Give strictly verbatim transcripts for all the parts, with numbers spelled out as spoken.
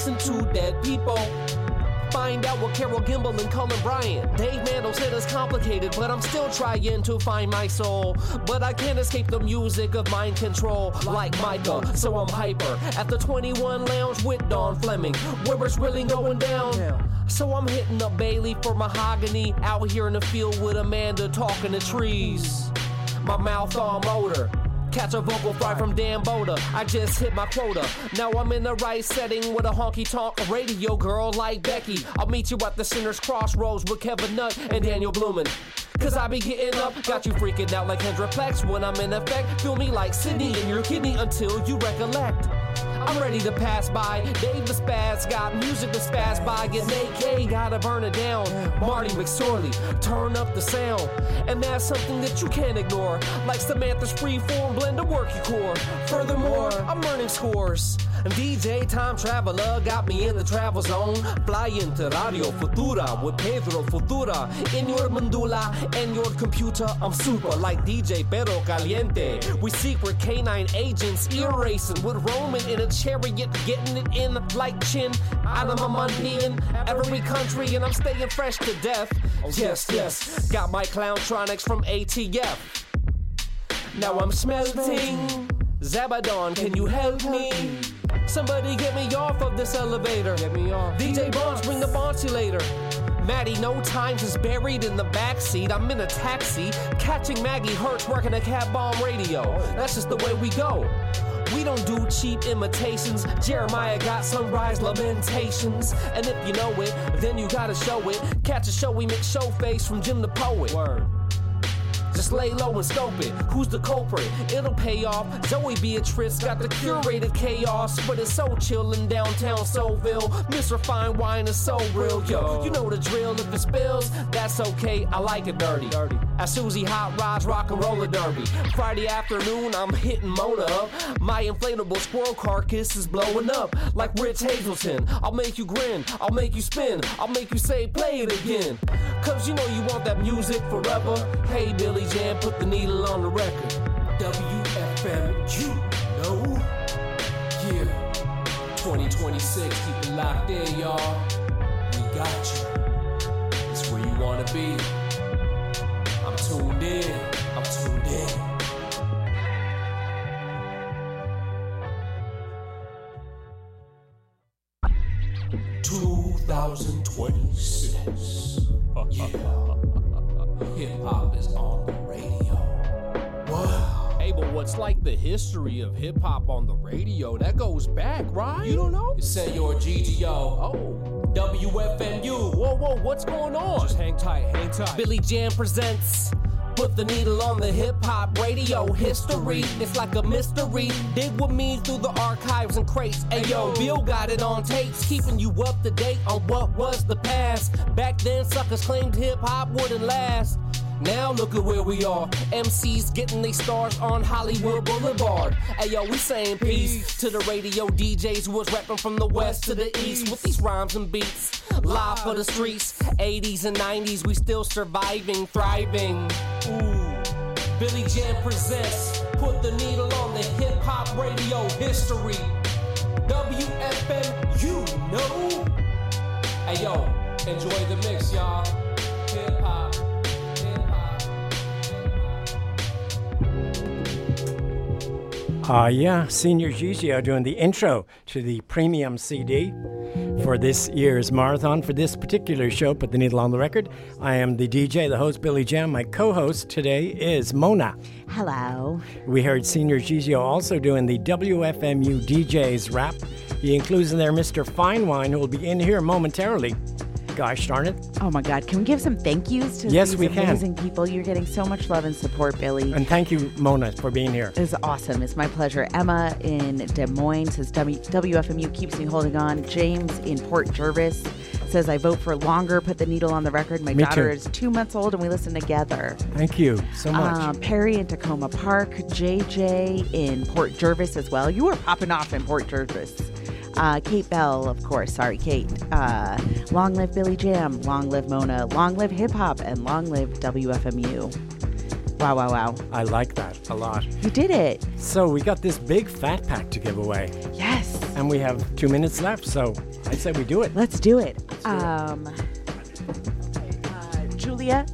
listen to dead people. Find out what Carol Gimbel and Cullen Bryant. Dave Mandel said it's complicated, but I'm still trying to find my soul. But I can't escape the music of mind control, like Micah, so I'm hyper. At the twenty-one Lounge with Dawn Fleming, where it's really going down. So I'm hitting up Bailey for mahogany, out here in the field with Amanda talking to trees. My mouth all motor. Catch a vocal fry from Dan Boda. I just hit my quota. Now I'm in the right setting with a honky-tonk radio girl like Becky. I'll meet you at the Sinner's Crossroads with Kevin Nutt and Daniel Blumen. Cause I be getting up, got you freaking out like Hendriplex. When I'm in effect, feel me like Sydney in your kidney until you recollect. I'm ready to pass by. Dave the Spaz got music to spaz by. Get A K, gotta burn it down. Marty McSorley, turn up the sound. And that's something that you can't ignore. Like Samantha's freeform blend of work you core. Furthermore, I'm learning scores. D J Time Traveler got me in the travel zone. Fly into Radio Futura with Pedro Futura. In your mandula and your computer, I'm super like D J Pero Caliente. We secret canine agents, ear racing with Roman in a chariot, getting it in like chin. Out of my money in every country, and I'm staying fresh to death. Yes, yes, got my Clowntronics from A T F. Now I'm smelting. Zabadon, can you help me? Somebody get me off of this elevator. Get me off. D J Bonds, bring the Bonsi later. Maddie, no times is buried in the backseat. I'm in a taxi, catching Maggie Hertz working a Cat Bomb radio. That's just the way we go. We don't do cheap imitations. Jeremiah got Sunrise Lamentations. And if you know it, then you gotta show it. Catch a showy McShow face from Jim the Poet. Word. Just lay low and scope it. Who's the culprit? It'll pay off. Zoe Beatrice got the curated chaos, but it's so chill in downtown Soulville. Mister Fine Wine is so real, yo. You know the drill. If it spills, that's okay. I like it dirty. dirty. At Susie Hot Rods Rock and Roller Derby. Friday afternoon, I'm hitting Mona up. My inflatable squirrel carcass is blowing up like Rich Hazelton. I'll make you grin. I'll make you spin. I'll make you say play it again. Cause you know you want that music forever. Hey Billy Jam, put the needle on the record. W F M, you know. Yeah. twenty twenty-six, keep it locked in, y'all. We got you. It's where you wanna be. I'm tuned in. I'm tuned in. twenty twenty-six. Yeah. Hip hop is on the radio. Wow. Hey, but what's like the history of hip hop on the radio? That goes back, right? You don't know? It's Senor G G O. Oh. W F M U. Whoa, whoa, what's going on? Just hang tight, hang tight. Billy Jam presents. Put the needle on the hip-hop radio history. It's like a mystery. Dig with me through the archives and crates. Ayo, Bill got it on tapes, keeping you up to date on what was the past. Back then, suckers claimed hip-hop wouldn't last. Now look at where we are. M Cs getting their stars on Hollywood Boulevard. Ayo, we saying peace to the radio D Js who was rapping from the west to the east with these rhymes and beats. Live for the streets, eighties and nineties, we still surviving, thriving. Ooh, Billy Jam presents. Put the needle on the hip hop radio history. W F M, you know. Ayo, enjoy the mix, y'all. Hip hop. Uh, yeah, Senior Gigio doing the intro to the premium C D for this year's marathon. For this particular show, Put the Needle on the Record, I am the D J, the host, Billy Jam. My co-host today is Mona. Hello. We heard Senior Gigio also doing the W F M U D J's rap. He includes in there Mister Fine Wine, who will be in here momentarily. Gosh darn it. Oh my God. Can we give some thank yous to yes, these we amazing can. people? You're getting so much love and support, Billy. And thank you, Mona, for being here. It's awesome. It's my pleasure. Emma in Des Moines says W F M U keeps me holding on. James in Port Jervis says I vote for longer. Put the needle on the record. My me daughter too. is two months old and we listen together. Thank you so much. Uh, Perry in Tacoma Park. J J in Port Jervis as well. You are popping off in Port Jervis. Uh, Kate Bell, of course. Sorry, Kate. Uh, long live Billy Jam. Long live Mona. Long live hip hop. And long live W F M U. Wow, wow, wow. I like that a lot. You did it. So we got this big fat pack to give away. Yes. And we have two minutes left, so I say we do it. Let's do it. Um, uh, Julia.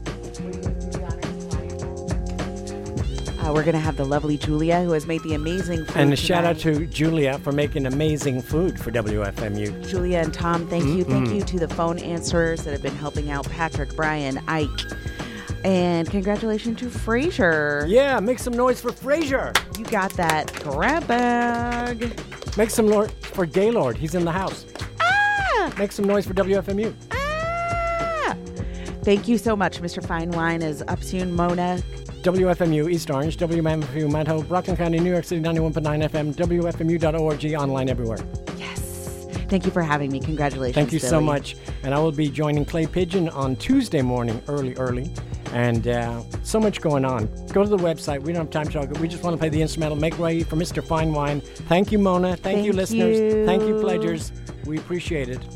Uh, we're going to have the lovely Julia, who has made the amazing food And a tonight. shout out to Julia for making amazing food for W F M U. Julia and Tom, thank you. Mm-mm. Thank you to the phone answerers that have been helping out Patrick, Brian, Ike. And congratulations to Frazier. Yeah, make some noise for Frazier. You got that grab bag. Make some noise for Gaylord. He's in the house. Ah! Make some noise for W F M U. Ah! Thank you so much. Mister Fine Wine is up soon. Mona. W F M U East Orange, W M F U Manto, Rockland County, New York City, ninety-one point nine F M, W F M U dot org, online everywhere. Yes. Thank you for having me. Congratulations, Thank you Billy. so much. And I will be joining Clay Pigeon on Tuesday morning, early, early. And uh, so much going on. Go to the website. We don't have time to talk. We just want to play the instrumental. Make way for Mister Fine Wine. Thank you, Mona. Thank, Thank you, listeners. you. Thank you, pledgers. We appreciate it.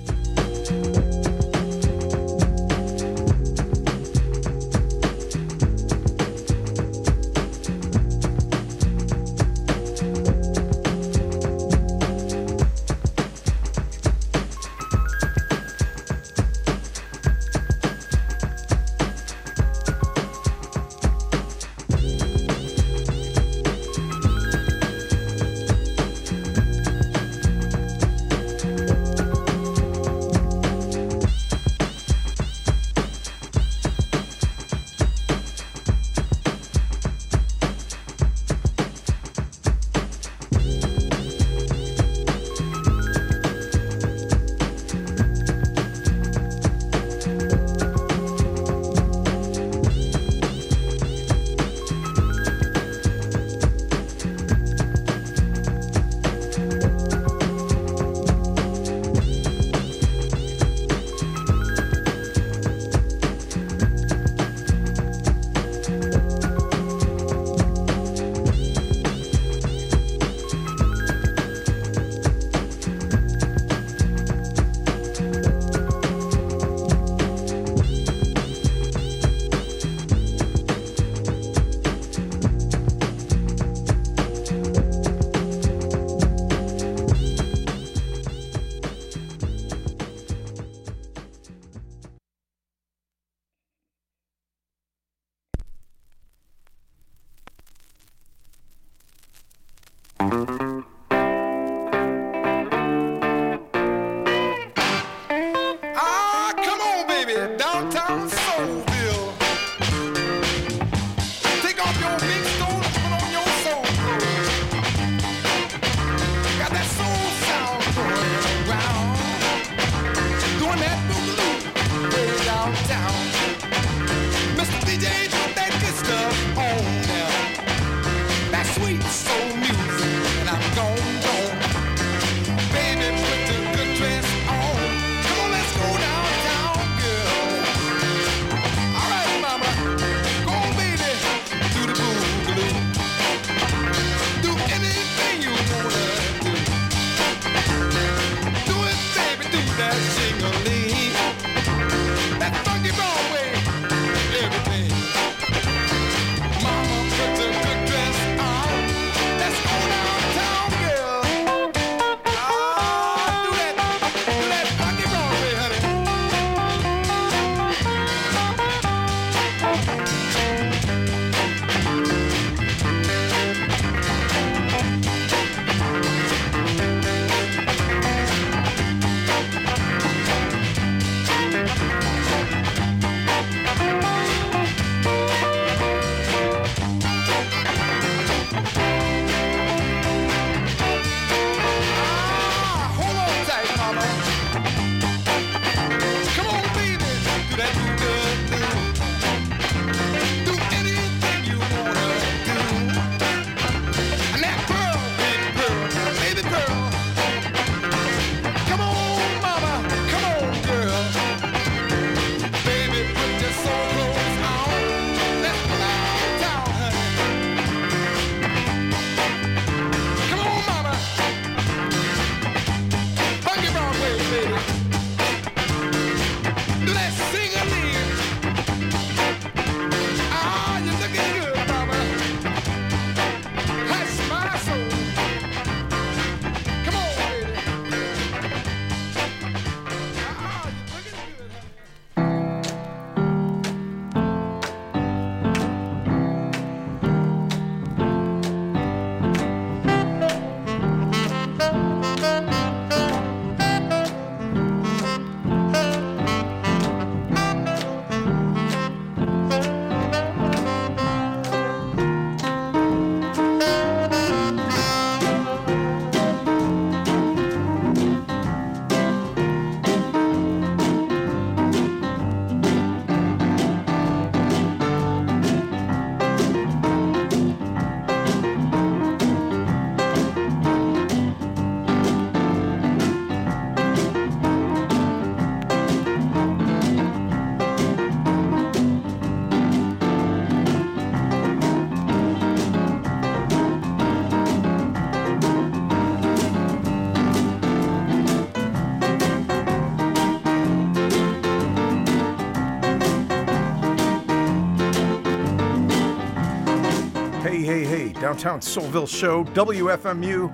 Downtown Soulville Show, W F M U.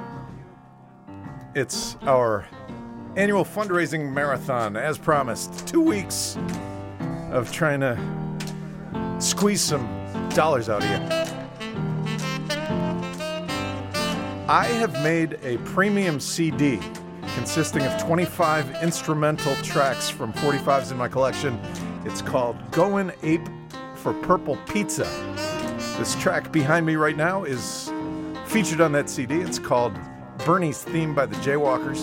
It's our annual fundraising marathon, as promised. Two weeks of trying to squeeze some dollars out of you. I have made a premium C D consisting of twenty-five instrumental tracks from forty-fives in my collection. It's called Goin' Ape for Purple Pizza. This track behind me right now is featured on that C D. It's called Bernie's Theme by the Jaywalkers.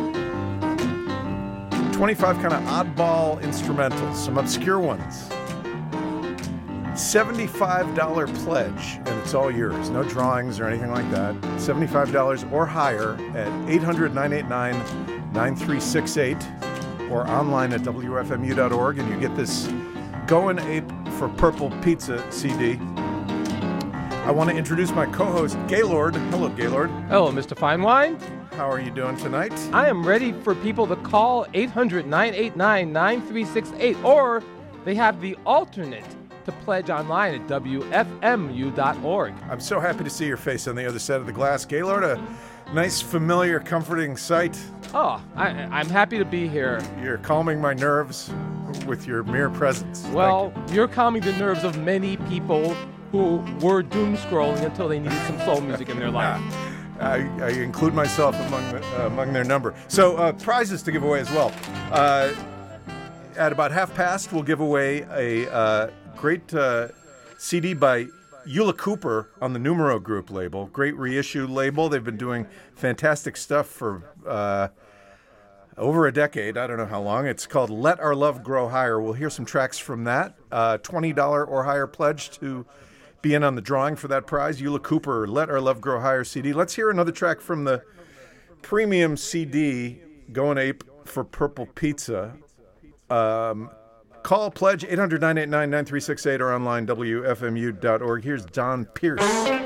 twenty-five kind of oddball instrumentals, some obscure ones. seventy-five dollars pledge, and it's all yours. No drawings or anything like that. seventy-five dollars or higher at eight hundred, nine eight nine, nine three six eight or online at W F M U dot org, and you get this Goin' Ape for Purple Pizza C D. I want to introduce my co-host, Gaylord. Hello, Gaylord. Hello, Mister Finewine. How are you doing tonight? I am ready for people to call eight hundred, nine eight nine, nine three six eight, or they have the alternate to pledge online at W F M U dot org. I'm so happy to see your face on the other side of the glass. Gaylord, a nice, familiar, comforting sight. Oh, I, I'm happy to be here. You're calming my nerves with your mere presence. Well, you. You're calming the nerves of many people who were doom scrolling until they needed some soul music in their life. I, I include myself among the, uh, among their number. So uh, prizes to give away as well. Uh, at about half past, we'll give away a uh, great uh, C D by Eula Cooper on the Numero Group label. Great reissue label. They've been doing fantastic stuff for uh, over a decade. I don't know how long. It's called Let Our Love Grow Higher. We'll hear some tracks from that. Uh, twenty dollars or higher pledge to be in on the drawing for that prize. Eula Cooper, Let Our Love Grow Higher C D. Let's hear another track from the premium C D, Goin' Ape for Purple Pizza. Um, call pledge eight hundred, nine eight nine, nine three six eight or online W F M U dot org. Here's Don Pierce.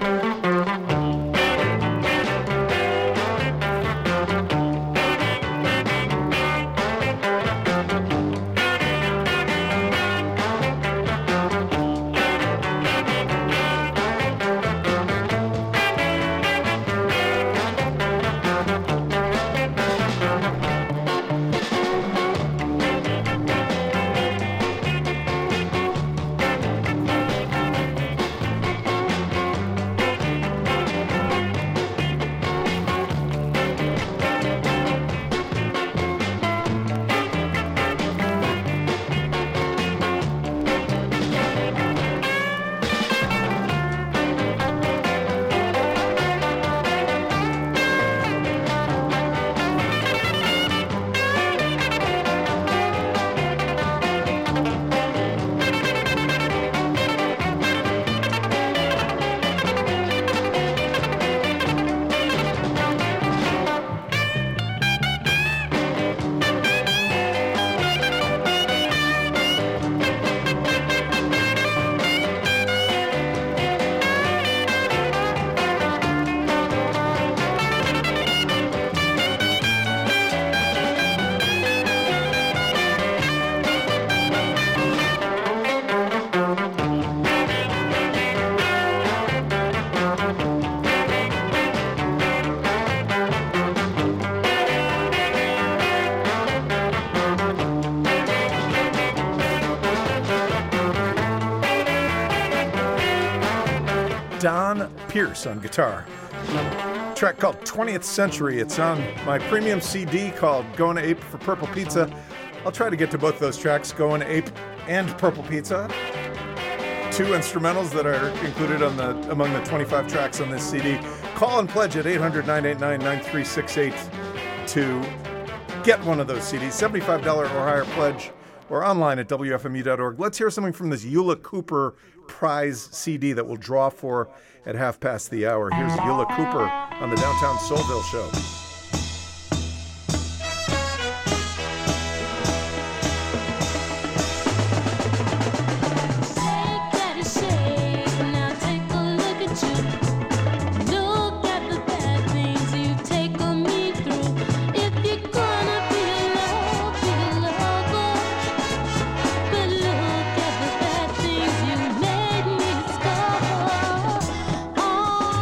Don Pierce on guitar. A track called twentieth Century. It's on my premium C D called Goin' Ape for Purple Pizza. I'll try to get to both those tracks, Goin' Ape and Purple Pizza. Two instrumentals that are included on the among the twenty-five tracks on this C D. Call and pledge at eight hundred, nine eight nine, nine three six eight to get one of those C Ds. seventy-five dollars or higher pledge or online at W F M U dot org. Let's hear something from this Eula Cooper prize C D that we'll draw for at half past the hour. Here's Eula Cooper on the Downtown Soulville Show. Oh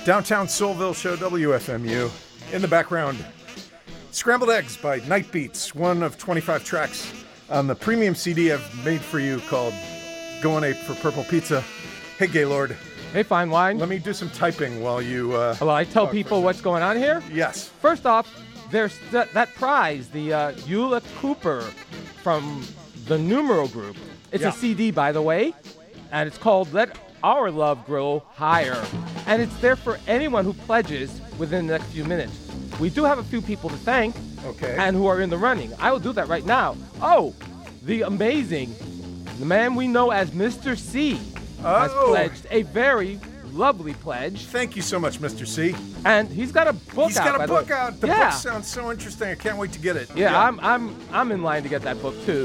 Downtown Soulville Show, W F M U. In the background, Scrambled Eggs by Night Beats, one of twenty-five tracks on the premium C D I've made for you called Going Ape for Purple Pizza. Hey, Gaylord. Hey, Fine Wine. Let me do some typing while you... Uh, well, I tell people what's going on here? Yes. First off, there's th- that prize, the uh, Eula Cooper from the Numero Group. It's yeah. a C D, by the way, and it's called Let Our Love Grow Higher. And it's there for anyone who pledges within the next few minutes. We do have a few people to thank okay. and who are in the running. I will do that right now. Oh, the amazing, the man we know as Mister C oh. has pledged a very lovely pledge. Thank you so much, Mister C. And he's got a book he's out. He's got a book the out. The yeah. book sounds so interesting. I can't wait to get it. Yeah, yeah, I'm I'm I'm in line to get that book too.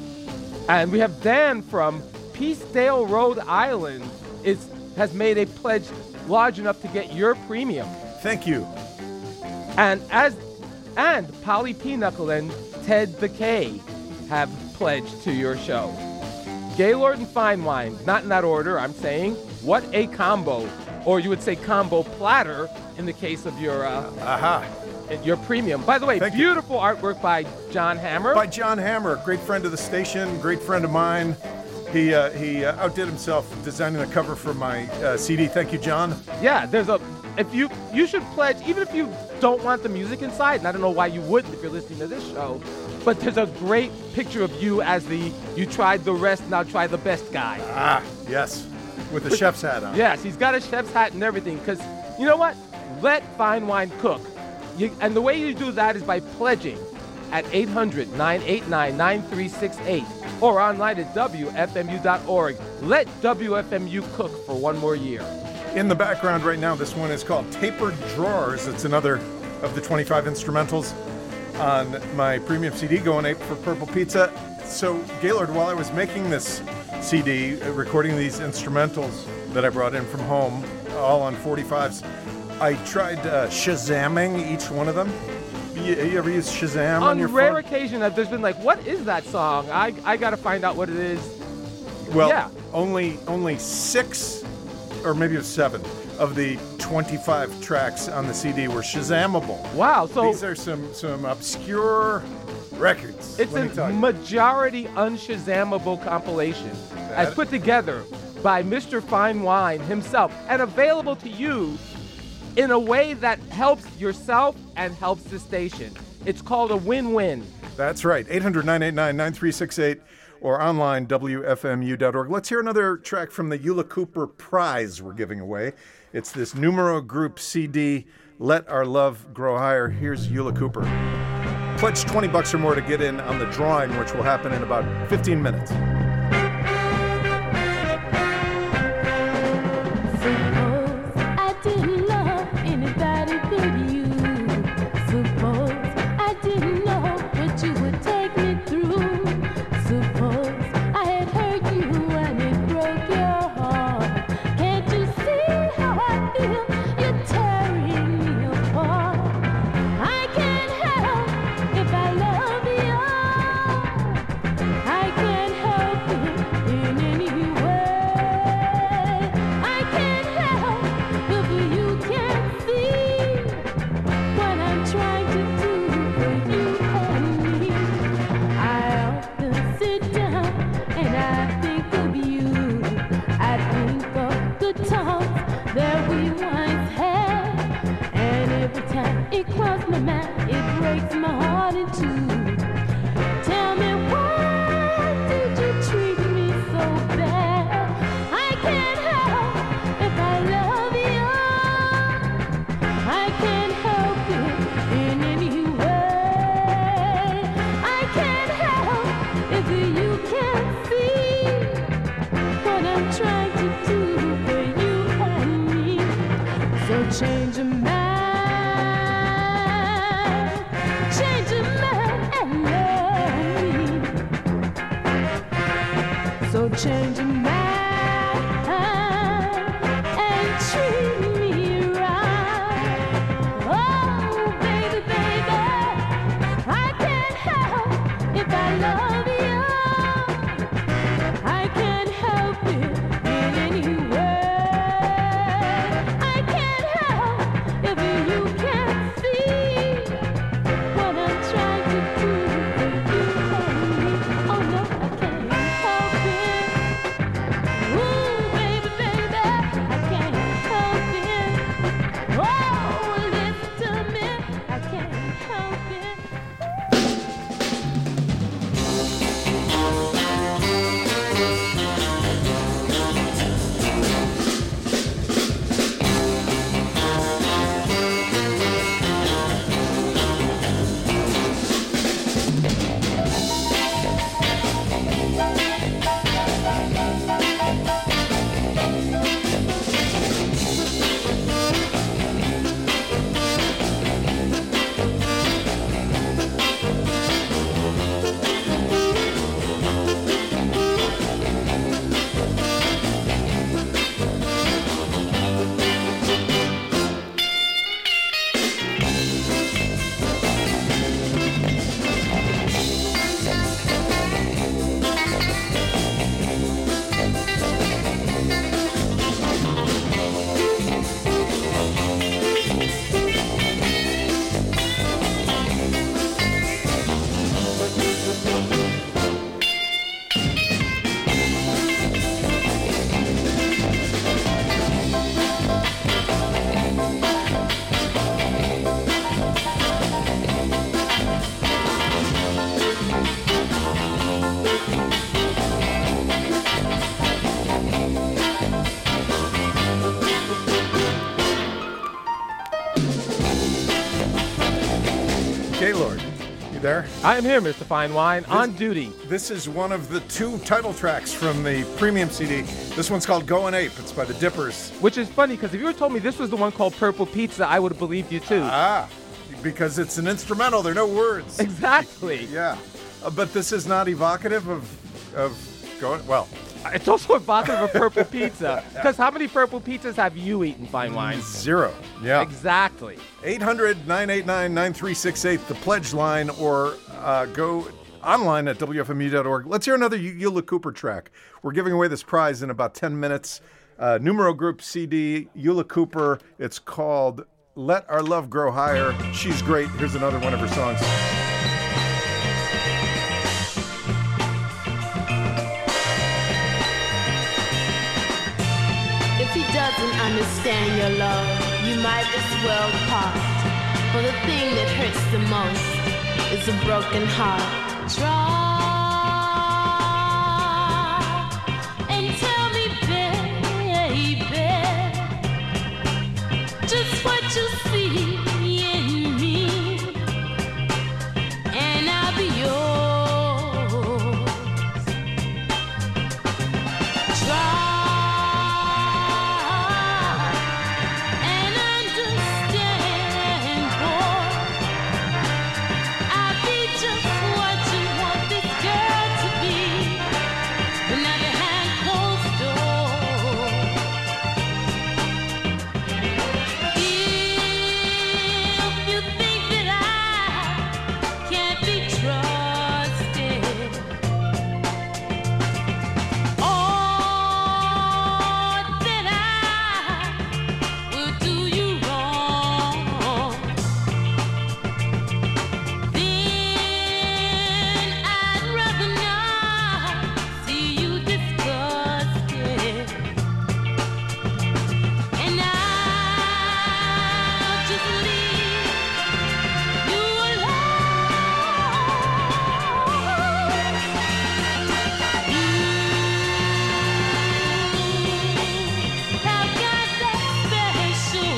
And we have Dan from Peacedale, Rhode Island, is has made a pledge large enough to get your premium. Thank you. And as and Polly Pinochle and Ted the K have pledged to your show. Gaylord and Fine Wine, not in that order, I'm saying. What a combo. Or you would say combo platter in the case of your uh, Aha. your premium. By the way, Thank beautiful you. artwork by John Hammer. By John Hammer, great friend of the station, great friend of mine. He uh, he uh, outdid himself designing the cover for my uh, C D. Thank you, John. Yeah, there's a if you you should pledge even if you don't want the music inside, and I don't know why you wouldn't if you're listening to this show, but there's a great picture of you as the you tried the rest, now try the best guy. Ah, yes, with the chef's hat on. Yes, he's got a chef's hat and everything. Because you know what? Let Fine Wine cook. You, and the way you do that is by pledging at eight hundred, nine eight nine, nine three six eight or online at W F M U dot org. Let W F M U cook for one more year. In the background right now, this one is called Tapered Drawers. It's another of the twenty-five instrumentals on my premium C D, Going Ape for Purple Pizza. So, Gaylord, while I was making this C D, uh, recording these instrumentals that I brought in from home, all on forty-fives, I tried uh, Shazamming each one of them. You, you ever use Shazam on, on your rare phone? occasion, that there's been like, what is that song? I I got to find out what it is. Well, yeah. only only six, or maybe it was seven, of the twenty-five tracks on the C D were Shazammable. Wow, so these are some some obscure records. It's let me a tell you. majority unshazammable compilation as put together by Mister Fine Wine himself and available to you in a way that helps yourself and helps the station. It's called a win-win. That's right. eight hundred, nine eight nine, nine three six eight or online, W F M U dot org. Let's hear another track from the Eula Cooper prize we're giving away. It's this Numero Group C D, Let Our Love Grow Higher. Here's Eula Cooper. Pledge twenty bucks or more to get in on the drawing, which will happen in about fifteen minutes. Change your mind and treat me right. Oh, baby, baby, I can't help if I love you. I can't help it in any way. I can't help there? I am here, Mister Fine Wine, on duty. This is one of the two title tracks from the premium C D. This one's called Goin' Ape. It's by the Dippers. Which is funny, because if you had told me this was the one called Purple Pizza, I would have believed you too. Ah, because it's an instrumental. There are no words. Exactly. Yeah. Uh, but this is not evocative of, of going, well. It's also evocative of Purple Pizza. Because how many Purple Pizzas have you eaten, Fine Wine? Zero. Yeah. Exactly. eight hundred, nine eight nine, nine three six eight, the pledge line, or uh, go online at W F M U dot org. Let's hear another Eula Cooper track. We're giving away this prize in about ten minutes. Uh, Numero Group C D, Eula Cooper. It's called Let Our Love Grow Higher. She's great. Here's another one of her songs. If he doesn't understand your love, you might as well part. For the thing that hurts the most is a broken heart. Try and tell me, baby, just what you see in me, and I'll be yours. Try and understand, boy. I'll be just what you want this girl to be, but now behind closed doors. If you think that I can't be trusted, or that I will do you wrong, then I'd rather not see you disgusted, and I'll just leave you alone. You have got that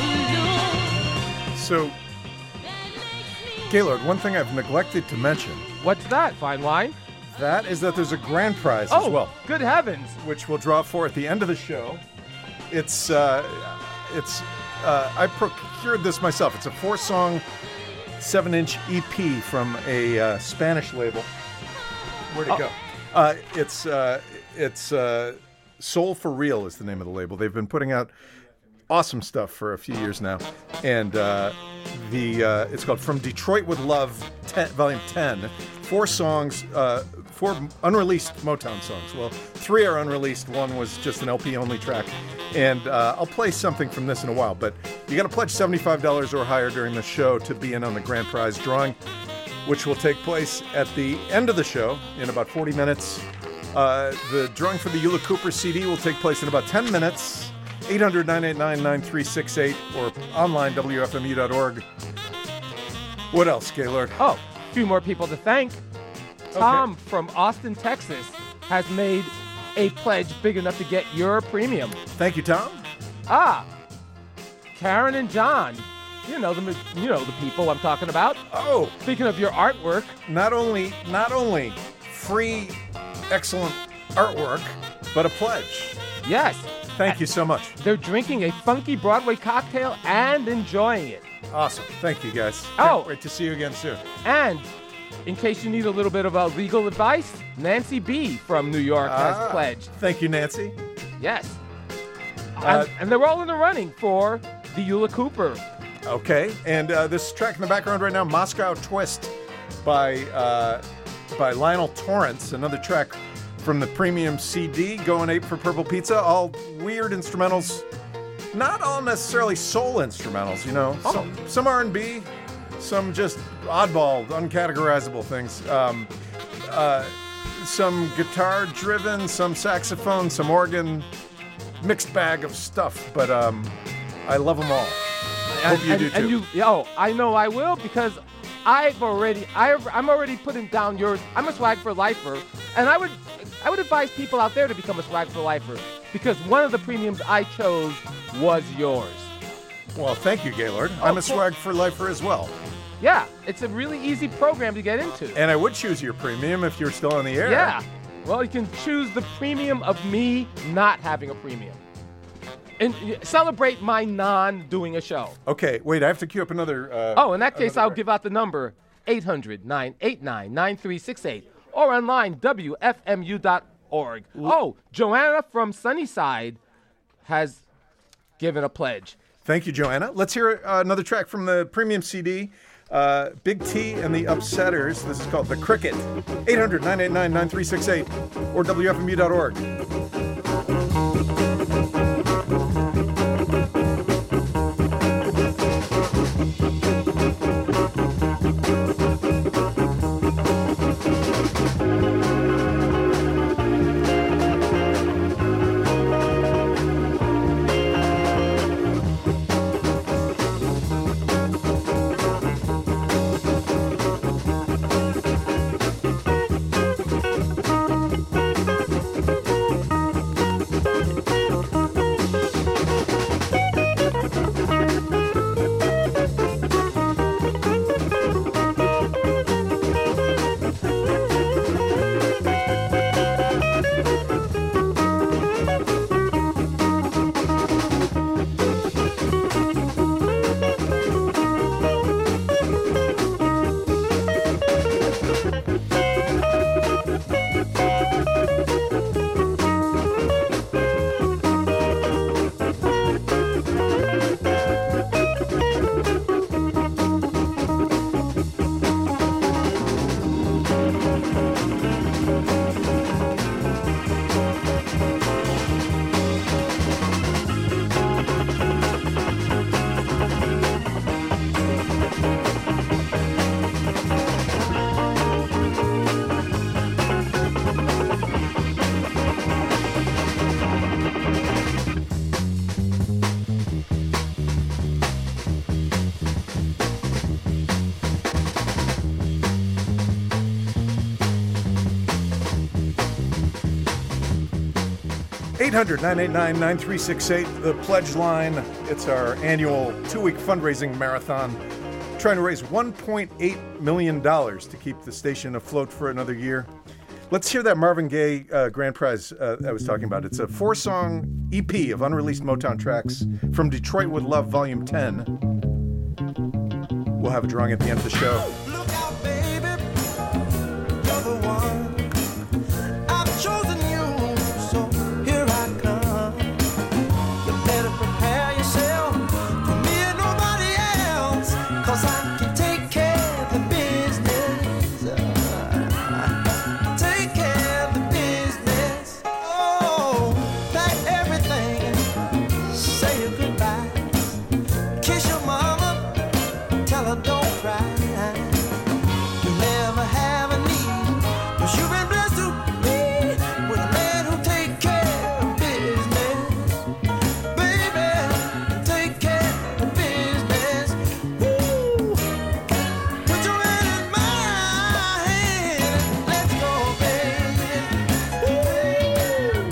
special look So, that makes me Gaylord, one thing I've neglected to mention, What's that, Fine Wine? that is that there's a grand prize Oh, as well, good heavens. which we'll draw for at the end of the show. It's, uh, it's, uh, I procured this myself. It's a four-song, seven-inch E P from a uh, Spanish label. Where'd it Oh. go? Uh, it's, uh, it's uh, Soul for Real is the name of the label. They've been putting out awesome stuff for a few years now, and uh, the uh, it's called From Detroit with Love, ten, Volume ten. Four songs, uh, four unreleased Motown songs. Well, three are unreleased. One was just an L P only track, and uh, I'll play something from this in a while. But you got to pledge seventy-five dollars or higher during the show to be in on the grand prize drawing, which will take place at the end of the show in about forty minutes. Uh, the drawing for the Eula Cooper C D will take place in about ten minutes. eight hundred, nine eight nine, nine three six eight or online, W F M U dot org. What else, Gaylord? Oh, a few more people to thank. Tom from Austin, Texas, has made a pledge big enough to get your premium. Thank you, Tom. Ah, Karen and John. You know the you know the people I'm talking about. Oh, Speaking of your artwork, not only not only free, excellent artwork, but a pledge. yes, Thank you so much. they're drinking a funky Broadway cocktail and enjoying it. Awesome. Thank you, guys. Oh. Can't wait to see you again soon. And in case you need a little bit of uh, legal advice, Nancy B. from New York has Ah, pledged. Thank you, Nancy. Yes. Uh, and, and they're all in the running for the Eula Cooper. Okay, and uh, this track in the background right now, Moscow Twist by uh, by Lionel Torrance, another track from the premium C D, Going Ape for Purple Pizza. All weird instrumentals, not all necessarily soul instrumentals, you know. Oh. Some, some R and B, some just oddball, uncategorizable things. Um, uh, some guitar-driven, some saxophone, some organ, mixed bag of stuff, but um, I love them all. I hope you and, do too. And you, oh, I know I will because I've already, I, I'm already putting down yours. I'm a Swag for Lifer, and I would, I would advise people out there to become a Swag for Lifer because one of the premiums I chose was yours. Well, thank you, Gaylord. I'm Oh, a Swag for Lifer as well. Yeah, it's a really easy program to get into. And I would choose your premium if you're still on the air. Yeah. Well, you can choose the premium of me not having a premium. And y- celebrate my non-doing a show. Okay, wait, I have to queue up another... Uh, Oh, in that case, another- I'll give out the number, eight hundred, nine eight nine, nine three six eight, or online, W F M U dot org. Oh, Joanna from Sunnyside has given a pledge. Thank you, Joanna. Let's hear uh, another track from the premium C D. Uh, Big T and the Upsetters. This is called The Cricket. eight hundred, nine eight nine, nine three six eight or W F M U dot org. eight hundred, nine eight nine, nine three six eight, the pledge line. It's our annual two-week fundraising marathon, trying to raise one point eight million dollars to keep the station afloat for another year. Let's hear that Marvin Gaye uh, grand prize uh, I was talking about. It's a four-song E P of unreleased Motown tracks from Detroit with Love, Volume ten. We'll have a drawing at the end of the show. Look out, baby, you're the one. I've chosen you, so here I come. You better prepare yourself for me and nobody else, 'cause I can take care of the business. Uh, take care of the business. Oh, pack everything, say your goodbye, kiss your mama, tell her don't cry. You never have a need, 'cause you've been blessed to be with a man who take care of business. Baby, take care of business. Woo. Put your hand in my hand, let's go, baby. Woo.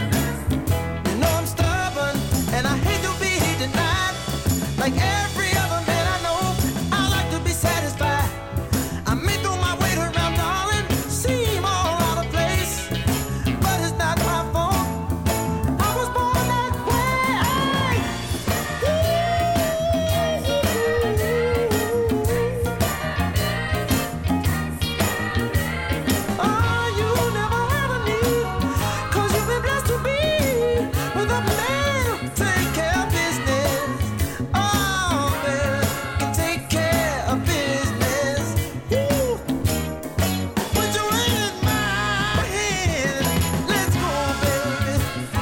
You know I'm stubborn, and I hate to be denied. Like every other man I know, I like to be satisfied. I may throw my weight around, darling, seem all out of place, but it's not my fault. I was born that way. Oh, you never have a need, 'cause you've been blessed to be with a man who take care of business. Oh, baby, can take care of business. Woo. Put your hand in my hand, let's go, baby.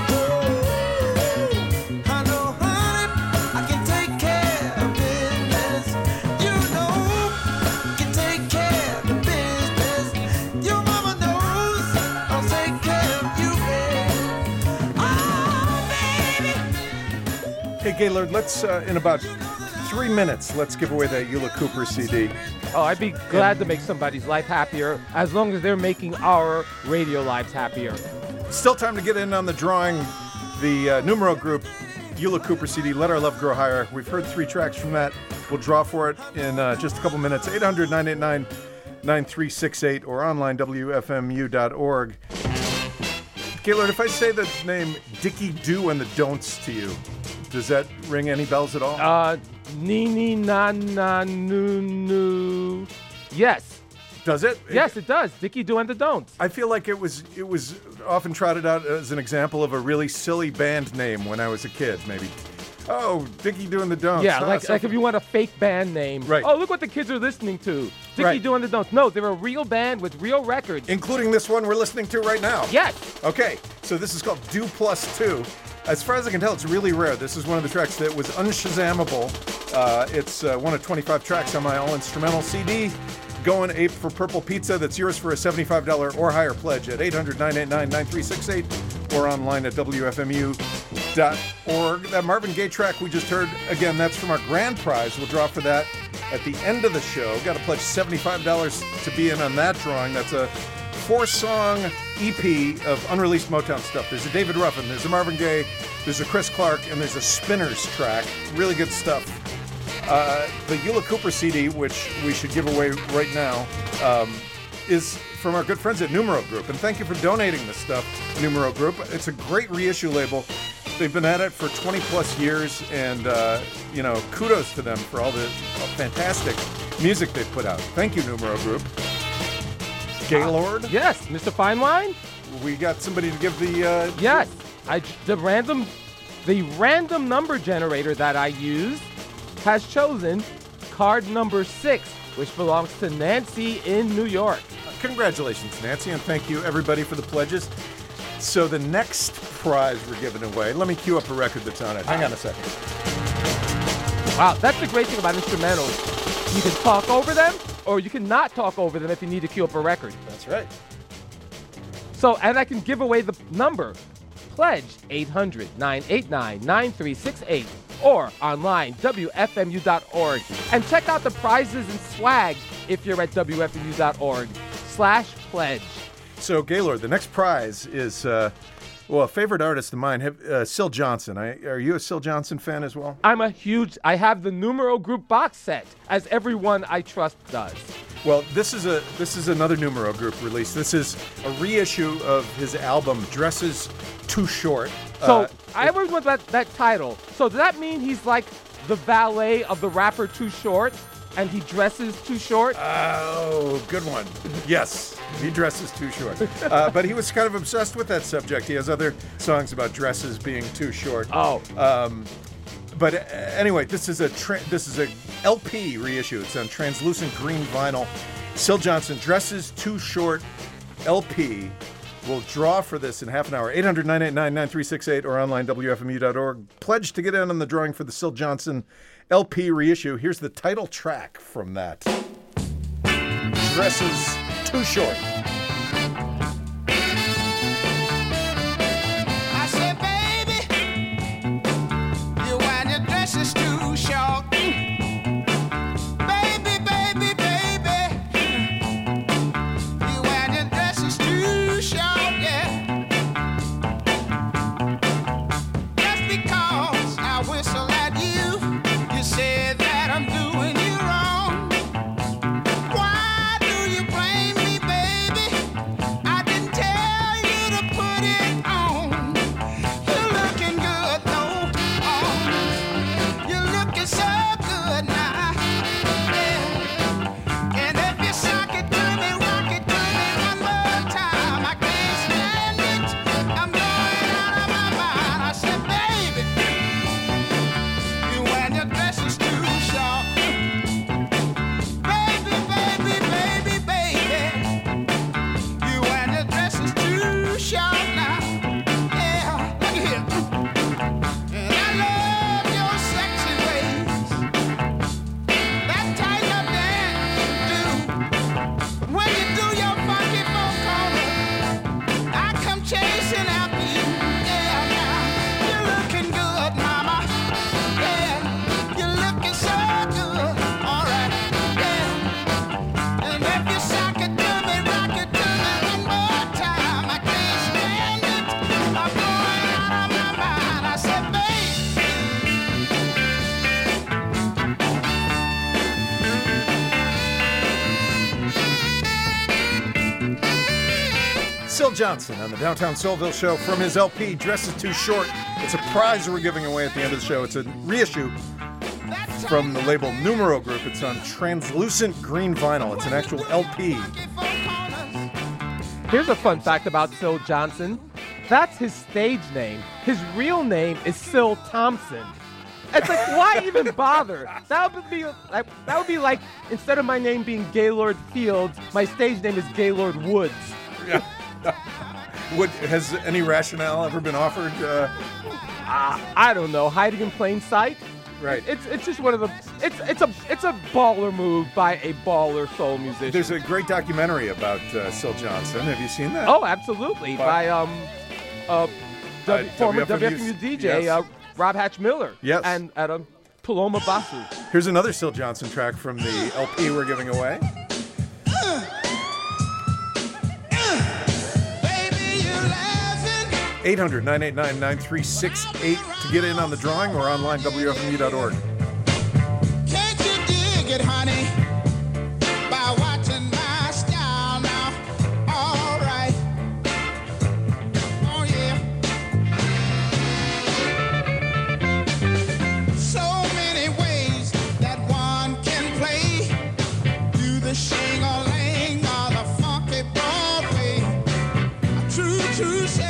Woo. I know, honey, I can take care of business. You know, can take care of business. Your mama knows I'll take care of you, baby. Oh, baby. Hey, Gaylord, let's, uh, in about three minutes, let's give away that Eula Cooper C D. Oh, I'd be glad to make somebody's life happier as long as they're making our radio lives happier. Still time to get in on the drawing. The uh, numero group Eula Cooper C D, Let Our Love Grow Higher. We've heard three tracks from that. We'll draw for it in uh, just a couple minutes. eight hundred, nine eight nine, nine three six eight or online, W F M U dot org. Gaylord, if I say the name Dickie Do and the Don'ts to you, does that ring any bells at all? Uh, nee, nee, na, na, nu, nu. Yes. Does it? Yes, it does. Dickie Do and the Don'ts. I feel like it was it was often trotted out as an example of a really silly band name when I was a kid, maybe. Oh, Dickie Do and the Don'ts. Yeah, huh? like, So- like if you want a fake band name. Right. Oh, look what the kids are listening to. Dickie Right. Do and the Don'ts. No, they're a real band with real records. Including this one we're listening to right now. Yes. Okay, so this is called Do Plus Two. As far as I can tell, it's really rare. This is one of the tracks that was unshazammable. Uh, it's uh, one of twenty-five tracks on my all-instrumental C D. Going ape for Purple Pizza. That's yours for a seventy-five dollars or higher pledge at eight hundred, nine eight nine, nine three six eight or online at W F M U dot org. That Marvin Gaye track we just heard, again, that's from our grand prize. We'll draw for that at the end of the show. Got to pledge seventy-five dollars to be in on that drawing. That's a four-song E P of unreleased Motown stuff. There's a David Ruffin, there's a Marvin Gaye, there's a Chris Clark, and there's a Spinners track. Really good stuff. Uh, the Eula Cooper C D, which we should give away right now, um, is from our good friends at Numero Group. And thank you for donating this stuff, Numero Group. It's a great reissue label. They've been at it for twenty plus years, and, uh, you know, kudos to them for all the uh, fantastic music they've put out. Thank you, Numero Group. Gaylord? Uh, yes, Mister Fine Wine? We got somebody to give the... Uh, Yes. I, the random the random number generator that I use has chosen card number six, which belongs to Nancy in New York. Congratulations, Nancy, and thank you, everybody, for the pledges. So the next prize we're giving away, let me cue up a record that's on it. Hang on a second. Wow, that's the great thing about instrumentals. You can talk over them, or you can not talk over them if you need to cue up a record. That's right. So, and I can give away the number. Pledge eight hundred, nine eight nine, nine three six eight or online, W F M U dot org. And check out the prizes and swag if you're at W F M U dot org slash pledge. So, Gaylord, the next prize is, uh, well, a favorite artist of mine, uh, Syl Johnson. I, are you a Syl Johnson fan as well? I'm a huge, I have the Numero Group box set, as everyone I trust does. Well, this is a this is another Numero Group release. This is a reissue of his album, Dresses Too Short. So, Uh, I always want that, that title. So, does that mean he's like the valet of the rapper Too Short, and he dresses too short? Oh, good one. Yes, he dresses too short. Uh, but he was kind of obsessed with that subject. He has other songs about dresses being too short. Oh. Um, but uh, anyway, this is a tra- this is a L P reissue. It's on translucent green vinyl. Syl Johnson, Dresses Too Short L P. We'll draw for this in half an hour. eight hundred, nine eight nine, nine three six eight or online, W F M U dot org. Pledge to get in on the drawing for the Syl Johnson L P reissue. Here's the title track from that. Dresses Too Short. I said, baby, you wear your dresses too short. Baby, baby, baby, you wear your dresses too short, yeah. Just because I whistle at you, you say that I'm doing you wrong. Why do you blame me, baby? Johnson on the Downtown Soulville Show from his L P, Dress Is Too Short. It's a prize we're giving away at the end of the show. It's a reissue from the label Numero Group. It's on translucent green vinyl. It's an actual L P. Here's a fun fact about Syl Johnson. That's his stage name. His real name is Syl Thompson. It's like, why even bother? That would be like, that would be like, instead of my name being Gaylord Fields, my stage name is Gaylord Woods. Yeah. Would, has any rationale ever been offered? Uh... Uh, I don't know. Hiding in plain sight. Right. It's it's just one of the. It's it's a it's a baller move by a baller soul musician. There's a great documentary about uh, Syl Johnson. Have you seen that? Oh, absolutely. By, by um, uh, w, uh former W F M U D J. Yes. Uh, Rob Hatch Miller. Yes. And Adam Paloma Basu. Here's another Syl Johnson track from the L P we're giving away. eight hundred, nine eight nine, nine three six eight to get in on the drawing or online, W F M U dot org. Can't you dig it, honey? By watching my style now. All right. Oh, yeah. So many ways that one can play. Do the shing-a-ling or the funky Broadway. True, true, say.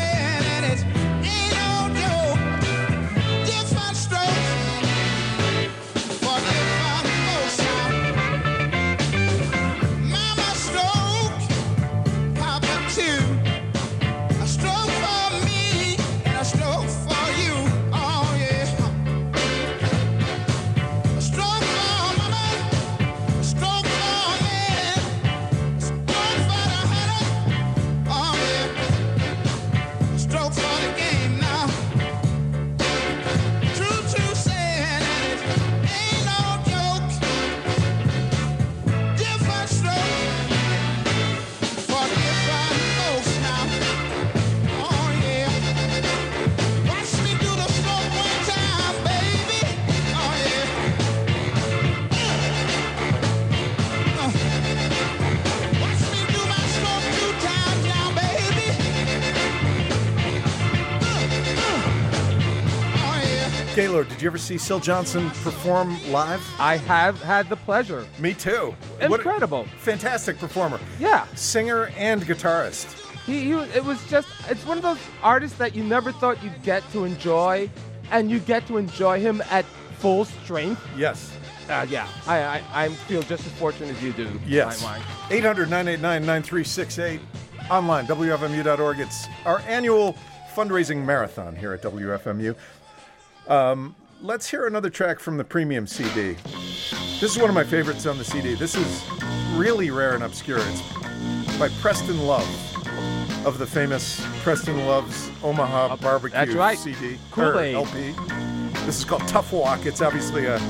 Gaylord, did you ever see Syl Johnson perform live? I have had the pleasure. Me too. Incredible. What a fantastic performer. Yeah. Singer and guitarist. He, he, it was just, it's one of those artists that you never thought you'd get to enjoy, and you get to enjoy him at full strength. Yes. Uh, yeah, I, I I feel just as fortunate as you do. Yes. eight hundred, nine eight nine, nine three six eight. Online, W F M U dot org. It's our annual fundraising marathon here at W F M U. Um, let's hear another track from the premium C D. This is one of my favorites on the C D. This is really rare and obscure. It's by Preston Love of the famous Preston Love's Omaha uh, Barbecue that's right. C D Kool-Aid. or L P. This is called Tough Walk. It's obviously a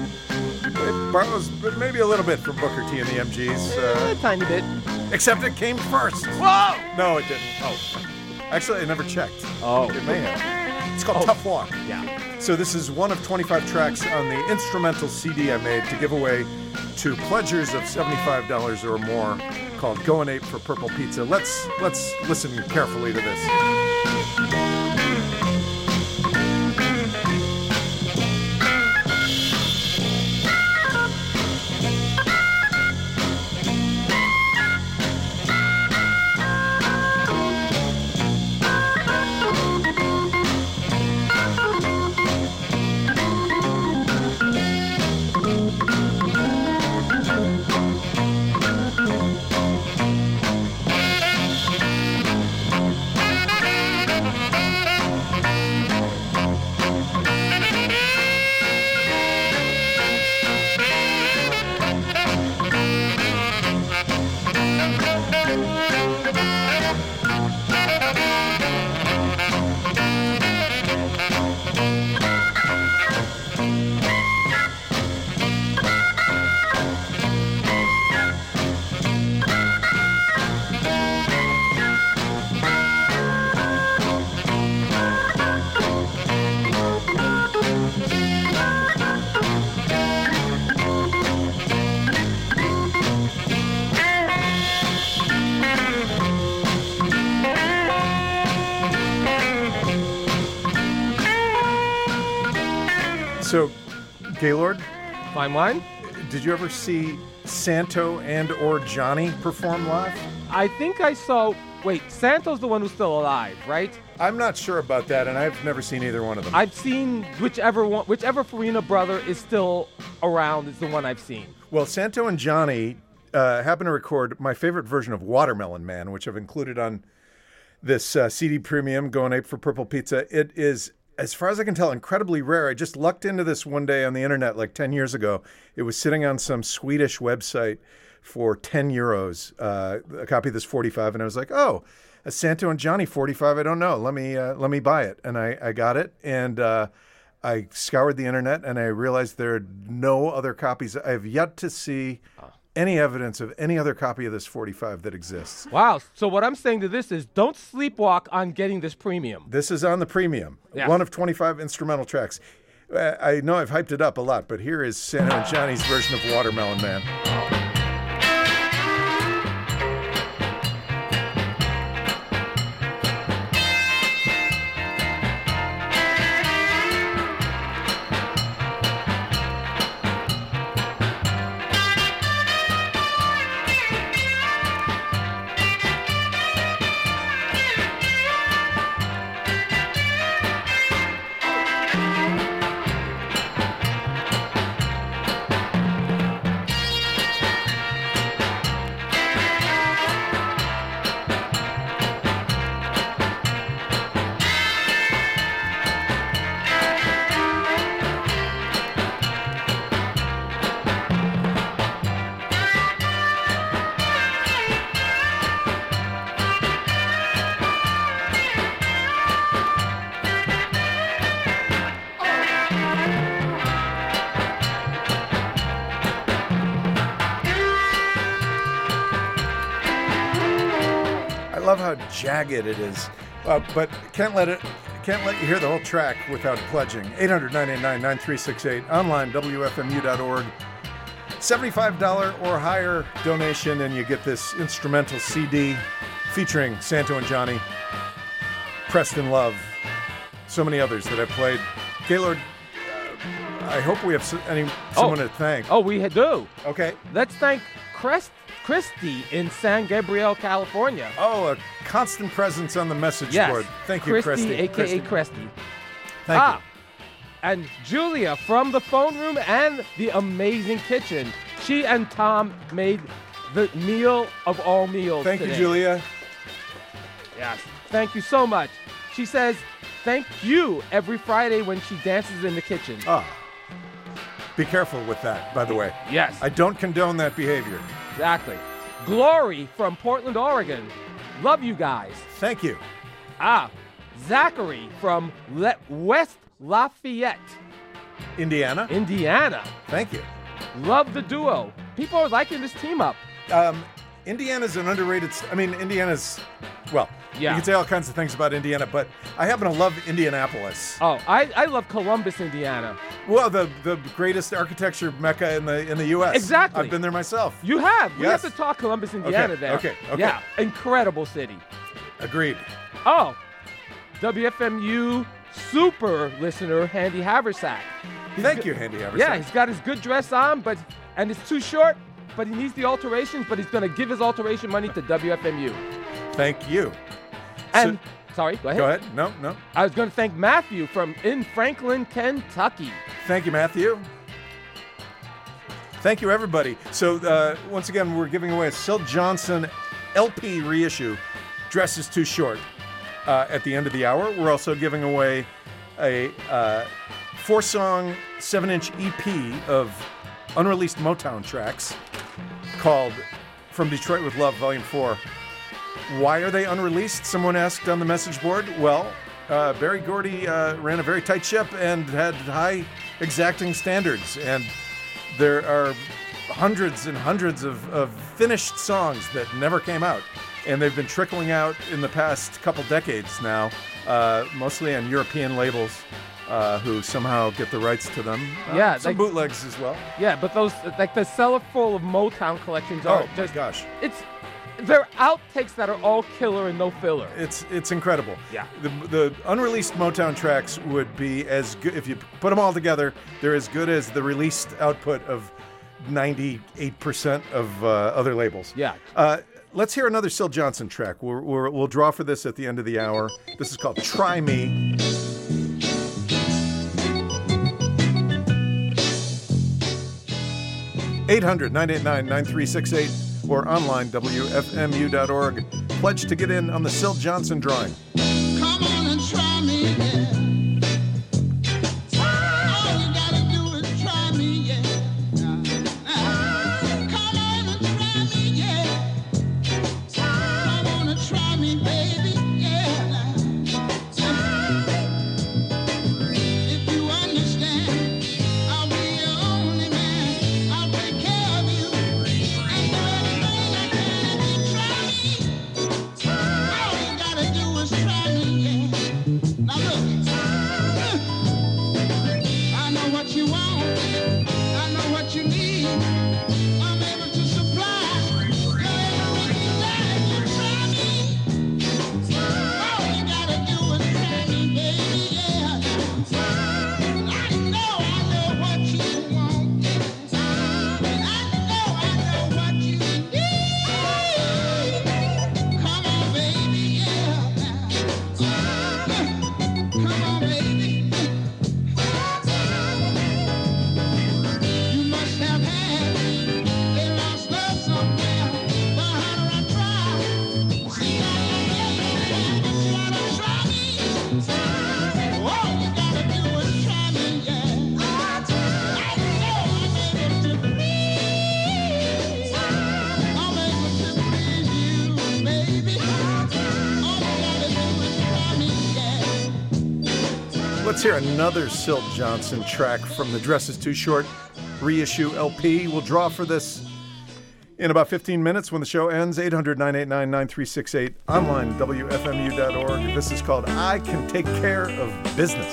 it borrows maybe a little bit from Booker T and the M Gs. Uh, a tiny bit. Except it came first. Whoa! No, it didn't. Oh, actually, I never checked. Oh, it may have. It's called oh. Tough Walk. Yeah. So this is one of twenty-five tracks on the instrumental C D I made to give away to pledgers of seventy-five dollars or more, called Goin' Ape for Purple Pizza. Let's let's listen carefully to this. So, Gaylord, Fine wine? did you ever see Santo and or Johnny perform live? I think I saw. Wait, Santo's the one who's still alive, right? I'm not sure about that, and I've never seen either one of them. I've seen whichever one, whichever Farina brother is still around is the one I've seen. Well, Santo and Johnny uh, happen to record my favorite version of Watermelon Man, which I've included on this uh, C D Premium, Going Ape for Purple Pizza. It is, as far as I can tell, incredibly rare. I just lucked into this one day on the internet like ten years ago. It was sitting on some Swedish website for ten euros, uh, a copy of this forty-five, and I was like, oh, a Santo and Johnny forty-five, I don't know. Let me uh, let me buy it. And I, I got it, and uh, I scoured the internet, and I realized there are no other copies. I have yet to see any evidence of any other copy of this forty-five that exists. Wow. So what I'm saying to this is don't sleepwalk on getting this premium. This is on the premium, Yes. one of twenty-five instrumental tracks. Uh, I know I've hyped it up a lot, but here is Santo and Johnny's version of Watermelon Man. I love how jagged it is, uh, but can't let it can't let you hear the whole track without pledging. eight hundred, nine eight nine, nine three six eight, online, W F M U dot org. seventy-five dollars or higher donation, and you get this instrumental C D featuring Santo and Johnny, Preston Love, so many others that I've played. Gaylord, uh, I hope we have s- any someone Oh. to thank. Oh, we do. Okay. Let's thank Crest, Christy in San Gabriel, California. Oh, a constant presence on the message Yes. board. Thank you, Christy, Christy. a k a. Christy. Cresty. Thank ah, you. And Julia from the phone room and the amazing kitchen. She and Tom made the meal of all meals Thank today. you, Julia. Yes. Thank you so much. She says thank you every Friday when she dances in the kitchen. Ah. Be careful with that, by the way. Yes. I don't condone that behavior. Exactly. Glory from Portland, Oregon. Love you guys. Thank you. Ah, Zachary from Le- West Lafayette, Indiana. Indiana. Thank you. Love the duo. People are liking this team up. Um, Indiana's an underrated. St- I mean, Indiana's. Well, Yeah. you can say all kinds of things about Indiana, but I happen to love Indianapolis. Oh, I, I love Columbus, Indiana. Well, the the greatest architecture mecca in the in the U S Exactly. I've been there myself. You have. We Yes. have to talk Columbus, Indiana Okay, there. okay, okay. Yeah, incredible city. Agreed. Oh, W F M U super listener, Handy Haversack. He's Thank go- you, Handy Haversack. Yeah, he's got his good dress on, but and it's too short, but he needs the alterations, but he's going to give his alteration money to W F M U. Thank you. And, So- sorry, go ahead. Go ahead. No, no. I was going to thank Matthew from in Franklin, Kentucky. Thank you, Matthew. Thank you, everybody. So, uh, once again, we're giving away a Sil Johnson L P reissue, Dress is Too Short, uh, at the end of the hour. We're also giving away a uh, four-song, seven-inch E P of unreleased Motown tracks called From Detroit with Love, Volume four. Why are they unreleased? Someone asked on the message board. Well, uh, Barry Gordy uh, ran a very tight ship and had high exacting standards. And there are hundreds and hundreds of, of finished songs that never came out. And they've been trickling out in the past couple decades now, uh, mostly on European labels uh, who somehow get the rights to them. Uh, Yeah, some like- bootlegs as well. Yeah, but those, like the cellar full of Motown collections Oh, are my just, gosh. it's, they're outtakes that are all killer and no filler. It's it's incredible. Yeah. The the unreleased Motown tracks would be as good if you put them all together. They're as good as the released output of ninety-eight percent of uh, other labels. Yeah. Uh, let's hear another Syl Johnson track. We're, we're, we'll draw for this at the end of the hour. This is called "Try Me." eight hundred, nine eight nine, nine three six eight or online, W F M U dot org. Pledge to get in on the Syl Johnson drawing. Come on and try me, yeah. All you gotta do is try me, yeah. Come on and try me, yeah. Come on and try me, baby, yeah. If you understand, I'll be your only man. I'll take care of you. And do anything I can if you try me. All you gotta do is try me, yeah. Now look, I know what you want, I know what you need. I'm able to supply your every desire if you try me. All you gotta do is try me, baby, yeah. I know I know what you want, and I know I know what you need. Come on, baby, yeah. Come on, baby. You must have had a lost love somewhere. But how do I try? See, I am try to try me. All you gotta do is try me, yeah. I know I'm able to please. I'm able to please you, baby. All you gotta do is try me, yeah. Let's hear another Syl Johnson track from the Dress Is Too Short reissue L P. We'll draw for this in about fifteen minutes when the show ends. eight hundred, nine eight nine, nine three six eight. Online, W F M U dot org. This is called I Can Take Care of Business.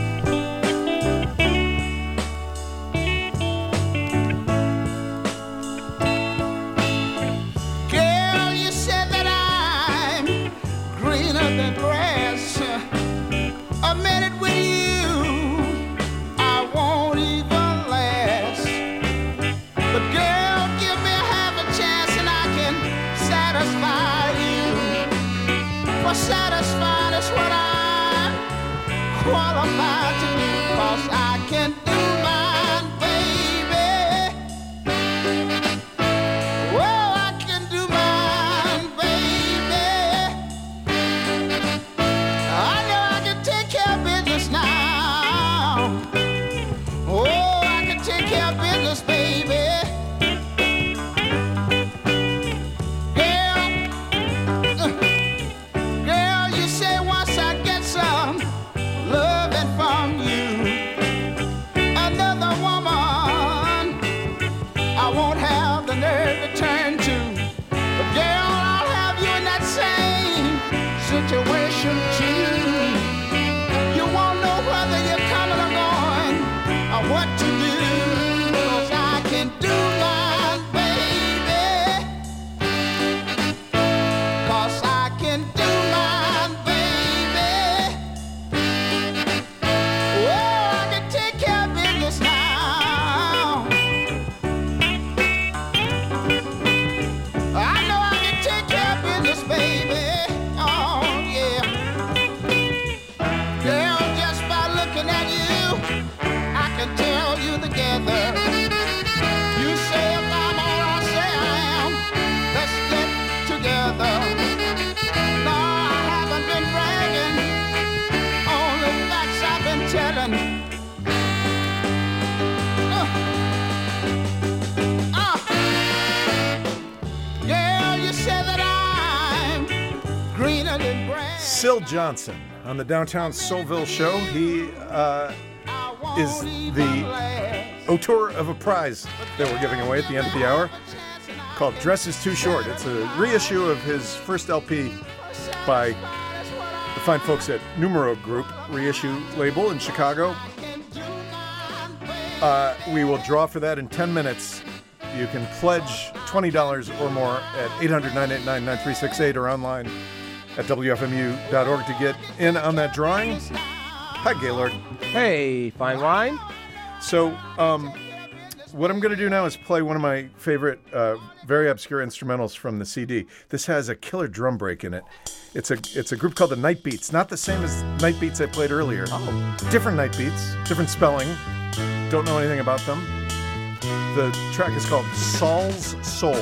Girl, you said that I'm greener than grass. A minute with you, I won't even last. But girl, give me a half a chance and I can satisfy you. For satisfied is what I'm qualified to do. 'Cause I can do mine, baby. Oh, I can do mine, baby. I know I can take care of business now. Oh, I can take care of business, baby. Girl, uh, girl, you say once I get some loving from you, another woman I won't have the nerve to turn to. But girl, I'll have you in that same situation too. You won't know whether you're coming or going or what to do. 'Cause I can do mine, baby. 'Cause I can do mine, baby. Oh, I can take care of business now. I know I can take care of business, baby. Oh, yeah. Girl, just by looking at you, I can tell you together. You say if I'm all I say I am, let's get together. No, I haven't been bragging, only facts I've been telling. Uh, uh. Girl, you said that I'm greener than grass. Syl Johnson on the Downtown Soulville show. He uh, is the auteur of a prize that we're giving away at the end of the hour called Dress Is Too Short. It's a reissue of his first L P by the fine folks at Numero Group, reissue label in Chicago. Uh, we will draw for that in ten minutes. You can pledge twenty dollars or more at eight hundred, nine eight nine, nine three six eight or online at W F M U dot org to get in on that drawing. Hi, Gaylord. Hey, Fine Wine. So, um, what I'm going to do now is play one of my favorite, uh, very obscure instrumentals from the C D. This has a killer drum break in it. It's a it's a group called the Night Beats. Not the same as Night Beats I played earlier. Oh. Different Night Beats, different spelling. Don't know anything about them. The track is called Saul's Soul.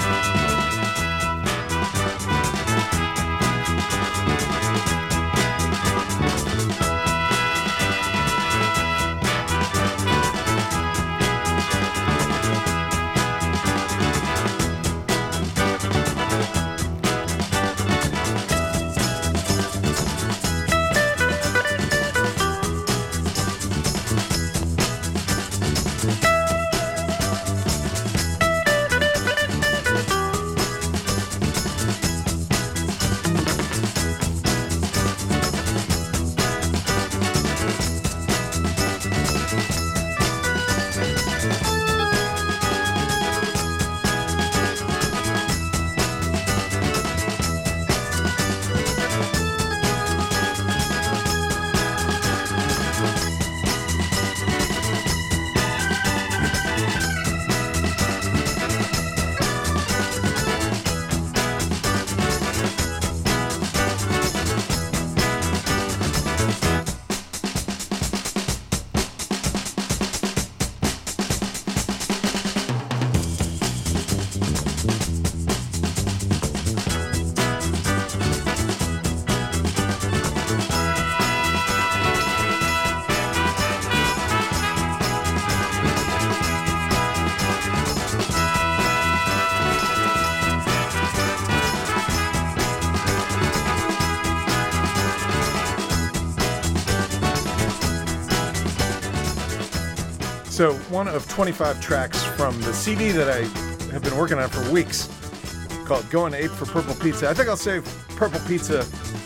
So one of twenty-five tracks from the C D that I have been working on for weeks called Going Ape for Purple Pizza. I think I'll save Purple Pizza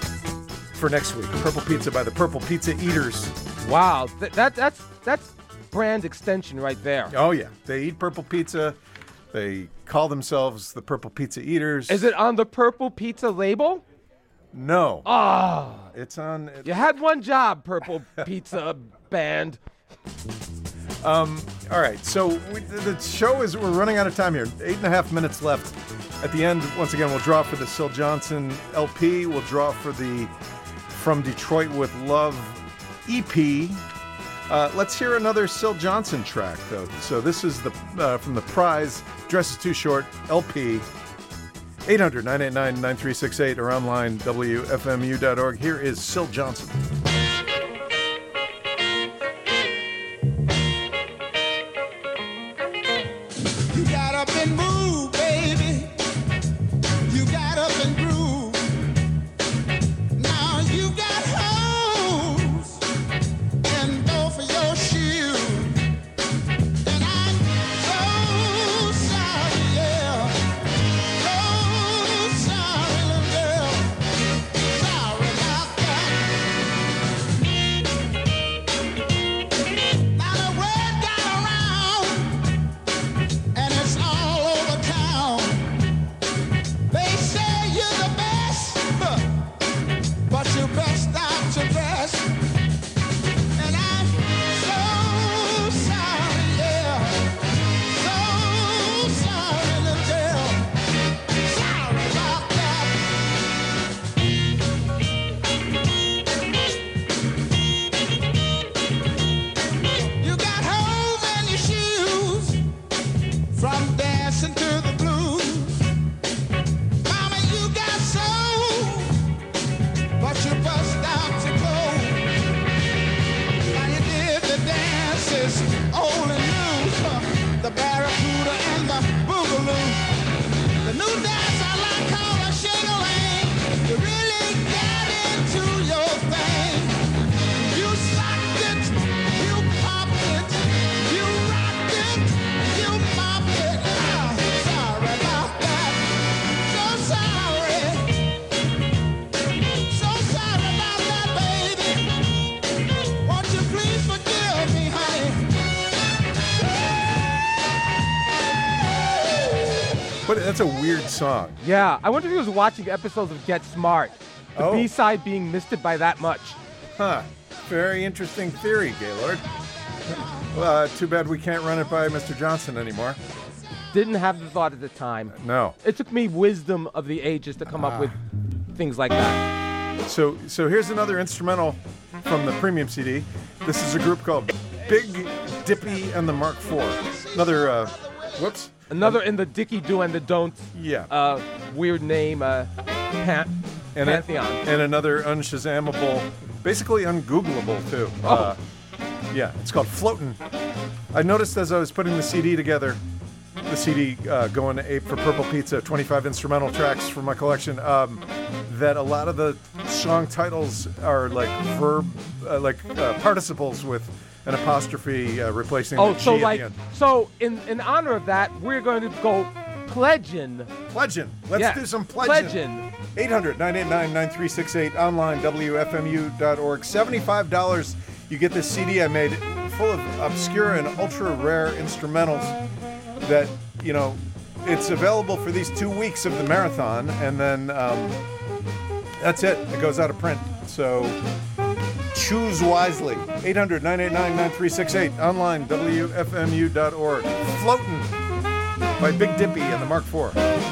for next week. Purple Pizza by the Purple Pizza Eaters. Wow, Th- that that's that's brand extension right there. Oh, yeah. They eat purple pizza. They call themselves the Purple Pizza Eaters. Is it on the Purple Pizza label? No. Oh, It's on... It, you had one job, Purple Pizza band. Um, all right, so we, the show is, we're running out of time here. Eight and a half minutes left. At the end, once again, we'll draw for the Syl Johnson L P. We'll draw for the From Detroit with Love E P. Uh, let's hear another Syl Johnson track, though. So this is the uh, from the Prize, Dress Is Too Short, L P. eight hundred, nine eight nine, nine three six eight or online, W F M U dot org. Here is Syl Johnson. You got up and moved, baby. You got up and grooved. Now you got holes in both of your shoes. And I'm so sorry, yeah. So sorry, little girl. Sorry about that. Now the word got around, and it's all over What? That's a weird song. Yeah, I wonder if he was watching episodes of Get Smart. The Oh. B-side being missed by that much. Huh. Very interesting theory, Gaylord. Uh, too bad we can't run it by Mister Johnson anymore. Didn't have the thought at the time. No. It took me wisdom of the ages to come up with things like that. So, so here's another instrumental from the premium C D. This is a group called Big Dippy and the Mark four. Another, uh, whoops. Another in the Dicky Do and the Don'ts Yeah. uh, weird name, uh, pan- and, a- Pantheon. and another unshazamable, basically ungoogleable too. Oh. Uh, yeah, it's called Floatin'. I noticed as I was putting the C D together, the C D uh, going to ape for Purple Pizza, twenty-five instrumental tracks from my collection, um, that a lot of the song titles are like verb, uh, like uh, participles with an apostrophe uh, replacing Oh, the G so at like, the end. so in, in honor of that, we're going to go pledging. Pledging. Let's Yeah, do some pledging. pledging. eight hundred, nine eight nine, nine three six eight, online, W F M U dot org. seventy-five dollars, you get this C D I made full of obscure and ultra rare instrumentals that, you know, it's available for these two weeks of the marathon, and then um, that's it. It goes out of print. So choose wisely. eight hundred, nine eight nine, nine three six eight, online, W F M U dot org. Floatin' by Big Dippy and the Mark four.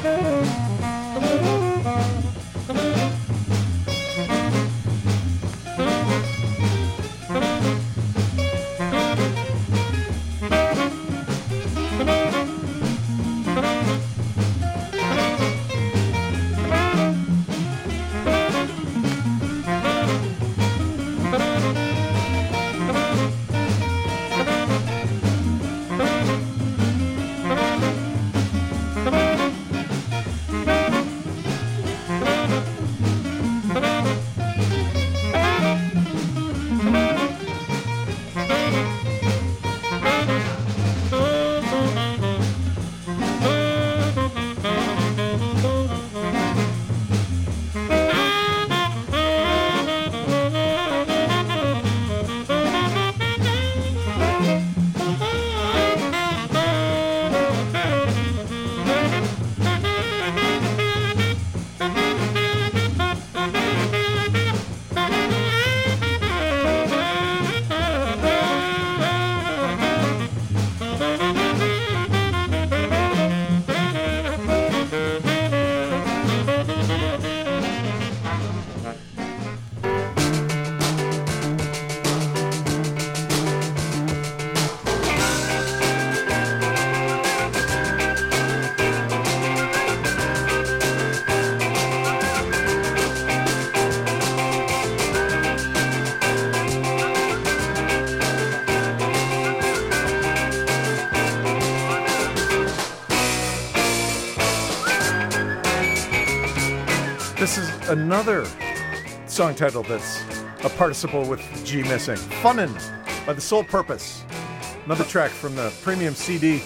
This is another song title that's a participle with G missing. Funnin' by The Sole Purpose. Another track from the premium C D.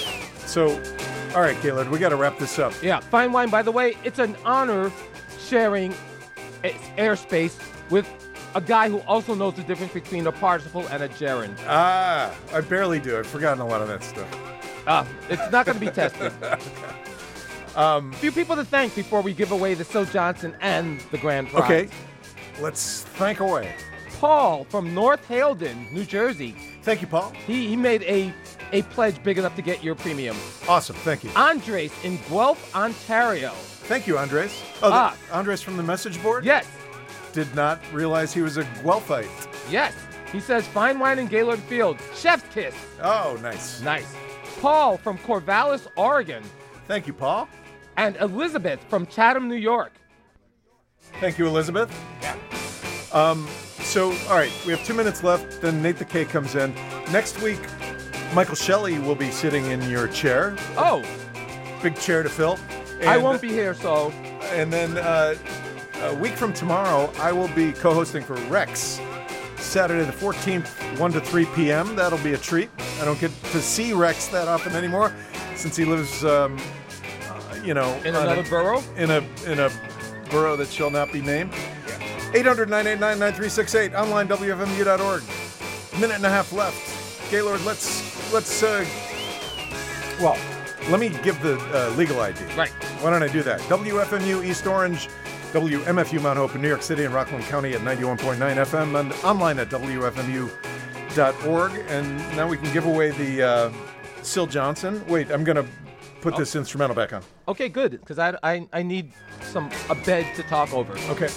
So, all right, Gaylord, we got to wrap this up. Yeah, Fine Wine, by the way, it's an honor sharing its airspace with a guy who also knows the difference between a participle and a gerund. Ah, I barely do. I've forgotten a lot of that stuff. Uh, it's not going to be tested. Um, few people to thank before we give away the Sil Johnson and the grand prize. Okay, let's thank away. Paul from North Haledon, New Jersey. Thank you, Paul. He, he made a, a pledge big enough to get your premium. Awesome, thank you. Andres in Guelph, Ontario. Thank you, Andres. Oh, Ah. the, Andres from the message board? Yes, Did not realize he was a Guelphite. yes. He says, Fine Wine in Gaylord Field. Chef's kiss. Oh, nice. Nice. Paul from Corvallis, Oregon. Thank you, Paul. And Elizabeth from Chatham, New York. Thank you, Elizabeth. Yeah. Um, so, all right, we have two minutes left. Then Nate the K comes in. Next week, Michael Shelley will be sitting in your chair. Oh, Big chair to fill. I And- won't be here, so And then uh, a week from tomorrow, I will be co-hosting for Rex. Saturday the fourteenth, one to three p.m. That'll be a treat. I don't get to see Rex that often anymore since he lives, um, uh, you know, in on another a, borough. in a in a borough that shall not be named. eight hundred, nine eight nine, nine three six eight, online, W F M U dot org. Minute and a half left. Gaylord, let's, let's, uh, well, let me give the uh, legal I D. Right. Why don't I do that? W F M U East Orange, W M F U Mount Hope in New York City and Rockland County at ninety-one point nine F M and online at W F M U dot org. And now we can give away the uh, Syl Johnson. Wait, I'm going to put oh. this instrumental back on. Okay, good, because I, I, I need some a bed to talk over. Okay.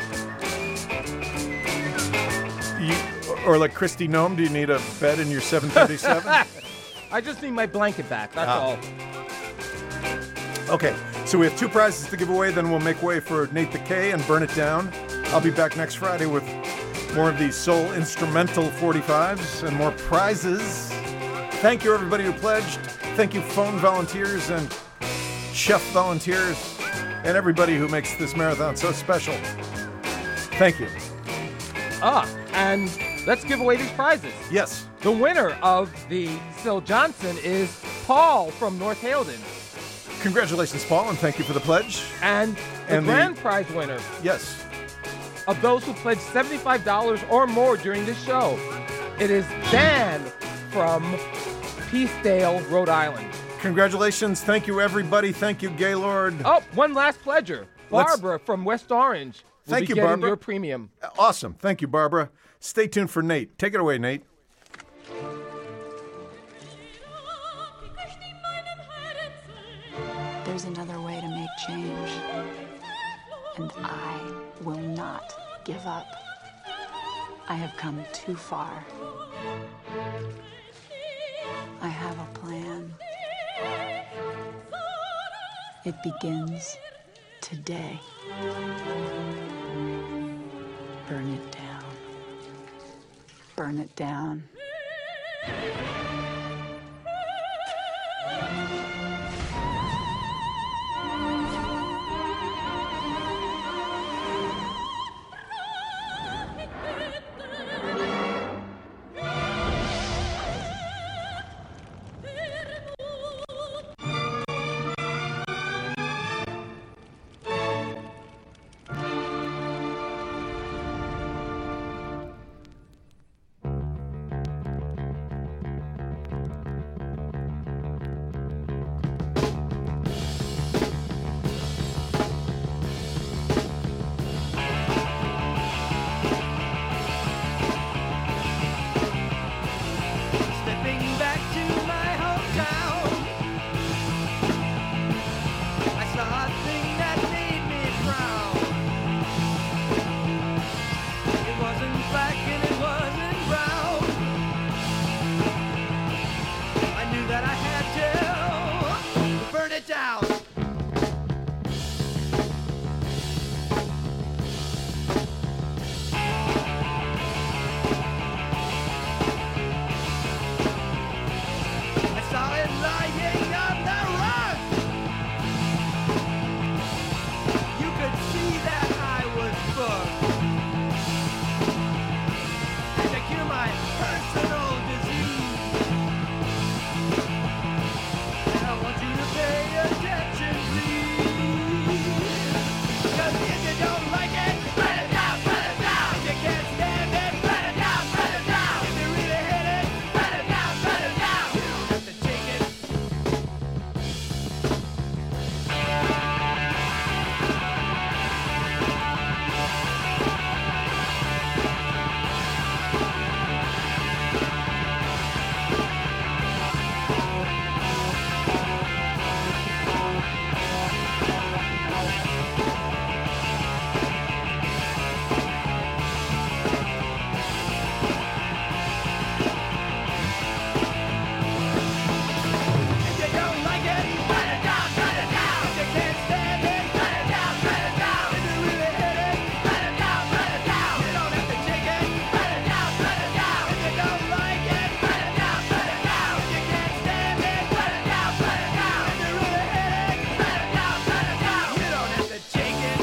You, or like Christy Nome, do you need a bed in your seven thirty-seven? I just need my blanket back, that's ah. all. Okay, so we have two prizes to give away, then we'll make way for Nate the K and Burn It Down. I'll be back next Friday with more of these soul instrumental forty-fives and more prizes. Thank you, everybody who pledged. Thank you, phone volunteers and chef volunteers and everybody who makes this marathon so special. Thank you. Ah, and let's give away these prizes. Yes. The winner of the Syl Johnson is Paul from North Haledon. Congratulations, Paul, and thank you for the pledge. And the And grand the- prize winner Yes. of those who pledged seventy-five dollars or more during this show, it is Dan from Peacedale, Rhode Island. Congratulations. Thank you, everybody. Thank you, Gaylord. Oh, one last pledger. Let's- Barbara from West Orange will Thank be you, getting Barbara. your premium. Awesome. Thank you, Barbara. Stay tuned for Nate. Take it away, Nate. There's another way to make change, and I will not give up. I have come too far. I have a plan. It begins today. Burn it down. Burn it down. Stepping back to my hometown, I saw a thing that made me frown. It wasn't black and it wasn't brown. I knew that I had to burn it down. I saw it lying on the rug. You could see that I was booked. To cure my personal disease. And I want you to pay attention, please. 'Cause if you don't like it, burn it down, burn it down. If you can't stand it, burn it down, burn it down. If you really hate it, burn it down, burn it down. You don't have to take it. If you don't like it, burn it down, burn it down. If you can't stand it, burn it down, burn it down. If you really hate it, burn it down, burn it down. You don't have to take it, burn it down, burn it down. If you don't like it, burn it down, burn it down. If you can't stand it, burn it down, burn it down. If you really hate it, burn it down, burn it down. You don't have to take it.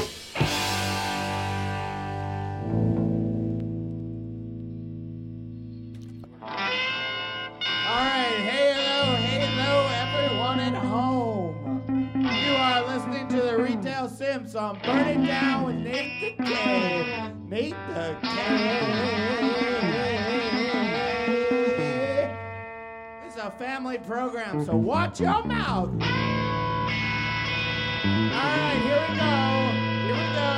All right, hey, hello, hey, hello, everyone at home. You are listening to the Retail Sims on Burn It Down with Nate the K. Nate the K. It's a family program, so watch your mouth. All right, here we go. Here we go.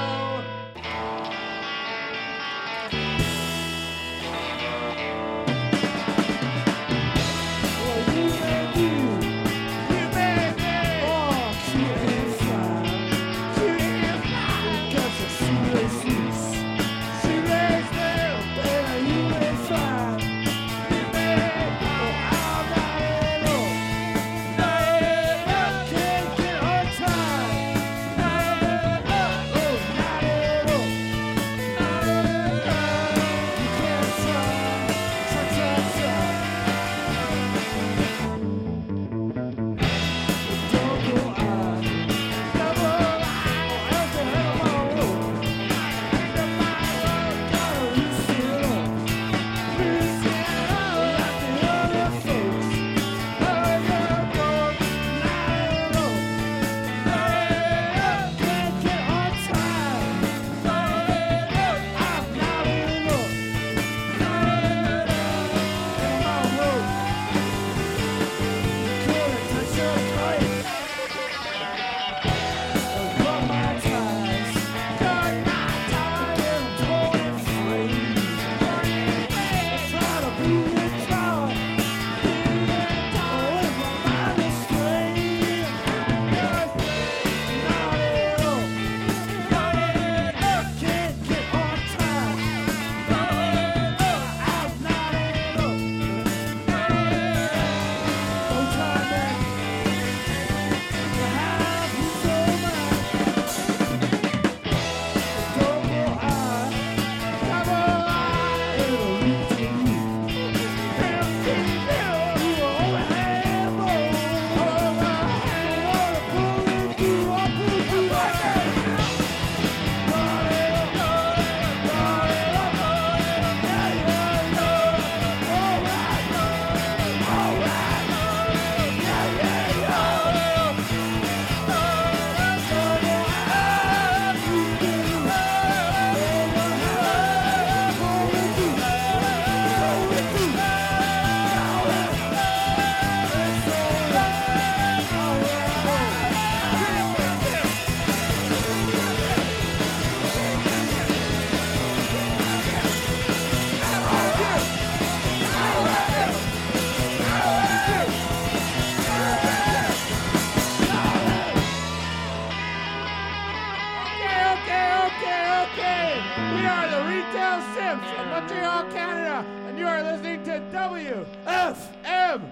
Montreal, Canada, and you are listening to W F M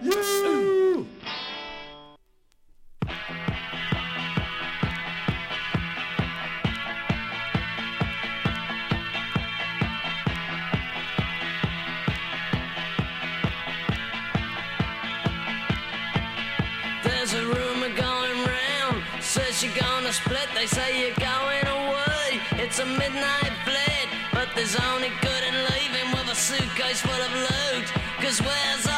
U. There's a rumor going round, says you're gonna split, they say you're going away. It's a midnight flight, but there's only good in leaving with a suitcase full of loot. Cause where's